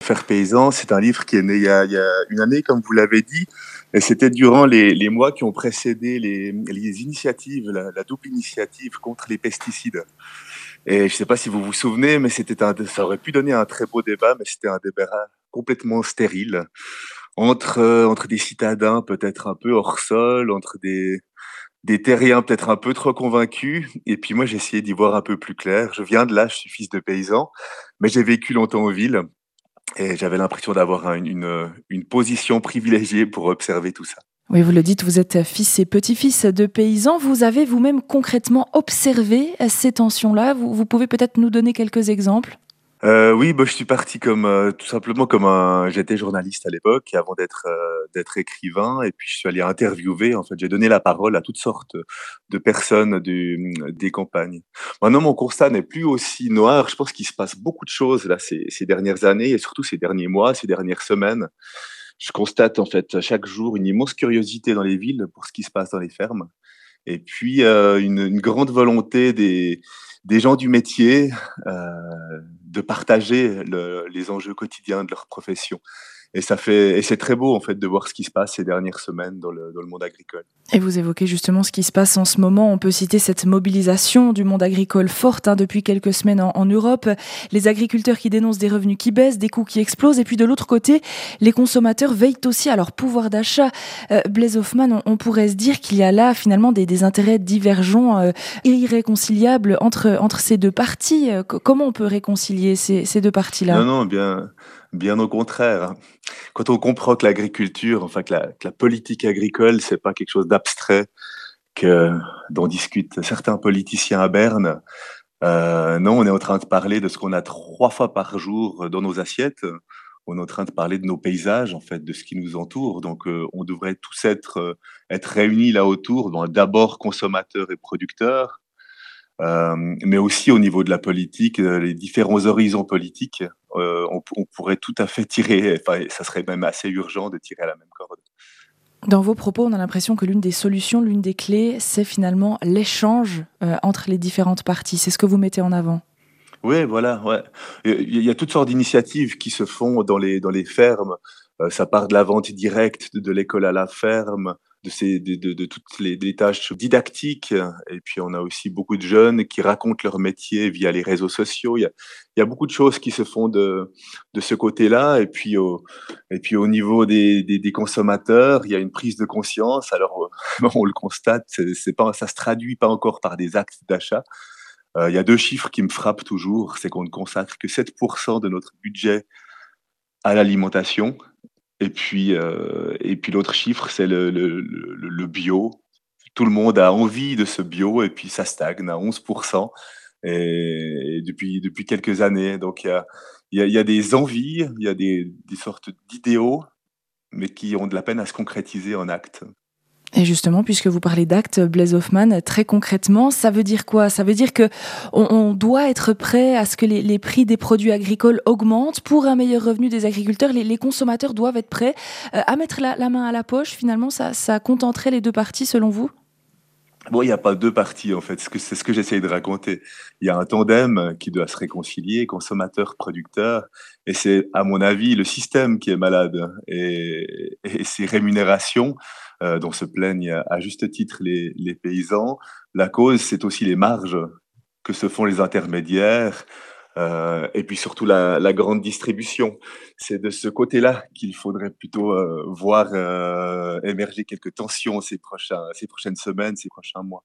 savoir-faire paysan, c'est un livre qui est né il y a une année, comme vous l'avez dit, et c'était durant les mois qui ont précédé les initiatives, la double initiative contre les pesticides. Et je ne sais pas si vous vous souvenez, mais ça aurait pu donner un très beau débat, mais c'était un débat complètement stérile entre des citadins peut-être un peu hors sol, entre des terriens peut-être un peu trop convaincus, et puis moi j'ai essayé d'y voir un peu plus clair. Je viens de là, je suis fils de paysan, mais j'ai vécu longtemps en ville et j'avais l'impression d'avoir une position privilégiée pour observer tout ça. Oui, vous le dites, vous êtes fils et petit-fils de paysans. Vous avez vous-même concrètement observé ces tensions-là. Vous pouvez peut-être nous donner quelques exemples? Oui, bah, je suis parti comme, tout simplement comme un j'étais journaliste à l'époque avant d'être écrivain, et puis je suis allé interviewer, en fait, j'ai donné la parole à toutes sortes de personnes des campagnes. Maintenant mon constat n'est plus aussi noir, je pense qu'il se passe beaucoup de choses là ces dernières années et surtout ces derniers mois, ces dernières semaines. Je constate en fait chaque jour une immense curiosité dans les villes pour ce qui se passe dans les fermes. Et puis, une grande volonté des gens du métier, heu, de partager les enjeux quotidiens de leur profession. Et c'est très beau, en fait, de voir ce qui se passe ces dernières semaines dans le monde agricole. Et vous évoquez justement ce qui se passe en ce moment. On peut citer cette mobilisation du monde agricole forte depuis quelques semaines en Europe. Les agriculteurs qui dénoncent des revenus qui baissent, des coûts qui explosent. Et puis de l'autre côté, les consommateurs veillent aussi à leur pouvoir d'achat. Blaise Hoffmann, on pourrait se dire qu'il y a là finalement des intérêts divergents, irréconciliables entre ces deux parties. Comment on peut réconcilier ces deux parties-là? Non, non, bien au contraire, hein. Quand on comprend que l'agriculture, enfin que la politique agricole, c'est pas quelque chose d'abstrait que dont discutent certains politiciens à Berne. Non, on est en train de parler de ce qu'on a 3 fois par jour dans nos assiettes. On est en train de parler de nos paysages, en fait, de ce qui nous entoure. Donc, on devrait tous être réunis là autour, donc d'abord consommateurs et producteurs, mais aussi au niveau de la politique, les différents horizons politiques, on pourrait tout à fait tirer, enfin, ça serait même assez urgent de tirer à la même corde. Dans vos propos, on a l'impression que l'une des solutions, l'une des clés, c'est finalement l'échange entre les différentes parties. C'est ce que vous mettez en avant. Oui, voilà, ouais. Il y a toutes sortes d'initiatives qui se font dans les fermes. Ça part de la vente directe de l'école à la ferme, de toutes les tâches didactiques, et puis on a aussi beaucoup de jeunes qui racontent leur métier via les réseaux sociaux. Il y a beaucoup de choses qui se font de ce côté-là, et puis au niveau des consommateurs, il y a une prise de conscience. Alors, on le constate, c'est pas ça se traduit pas encore par des actes d'achat. Il y a 2 chiffres qui me frappent toujours, c'est qu'on ne consacre que 7 de notre budget à l'alimentation, et puis l'autre chiffre, c'est le bio. Tout le monde a envie de ce bio, et puis ça stagne à 11, et depuis quelques années. Donc il y a des envies, il y a des sortes d'idéaux, mais qui ont de la peine à se concrétiser en actes. Et justement, puisque vous parlez d'actes, Blaise Hoffmann, très concrètement, ça veut dire quoi? Ça veut dire que on doit être prêt à ce que les prix des produits agricoles augmentent pour un meilleur revenu des agriculteurs. Les consommateurs doivent être prêts à mettre la main à la poche. Finalement, ça contenterait les deux parties, selon vous? Bon, il y a pas 2 parties, en fait, c'est ce que j'essaye de raconter. Il y a un tandem qui doit se réconcilier, consommateur-producteur, et c'est, à mon avis, le système qui est malade, et ces rémunérations, dont se plaignent à juste titre les paysans. La cause, c'est aussi les marges que se font les intermédiaires, et puis surtout la grande distribution. C'est de ce côté-là qu'il faudrait plutôt, voir, émerger quelques tensions ces prochaines semaines, ces prochains mois.